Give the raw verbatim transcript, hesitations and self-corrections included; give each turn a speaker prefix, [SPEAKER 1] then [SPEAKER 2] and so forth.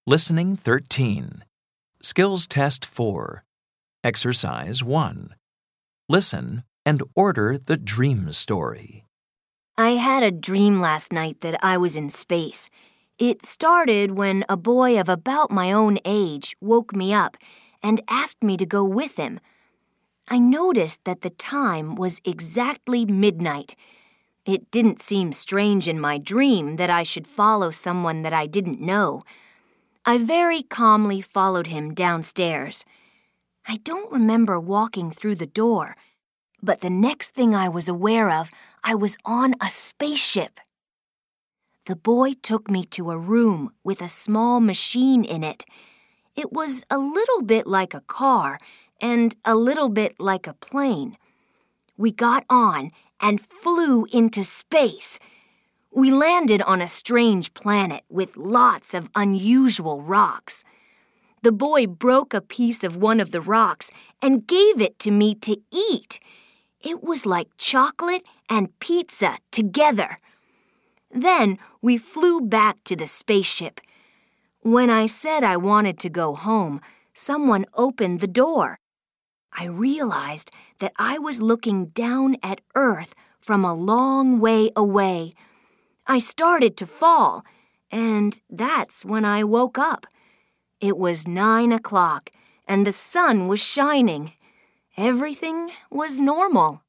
[SPEAKER 1] Listening thirteen. Skills Test four. Exercise one. Listen and order the dream story.
[SPEAKER 2] I had a dream last night that I was in space. It started when a boy of about my own age woke me up and asked me to go with him. I noticed that the time was exactly midnight. It didn't seem strange in my dream that I should follow someone that I didn't know. I very calmly followed him downstairs. I don't remember walking through the door, but the next thing I was aware of, I was on a spaceship. The boy took me to a room with a small machine in it. It was a little bit like a car and a little bit like a plane. We got on and flew into space. We landed on a strange planet with lots of unusual rocks. The boy broke a piece of one of the rocks and gave it to me to eat. It was like chocolate and pizza together. Then we flew back to the spaceship. When I said I wanted to go home, someone opened the door. I realized that I was looking down at Earth from a long way away. I started to fall, and that's when I woke up. It was nine o'clock, and the sun was shining. Everything was normal.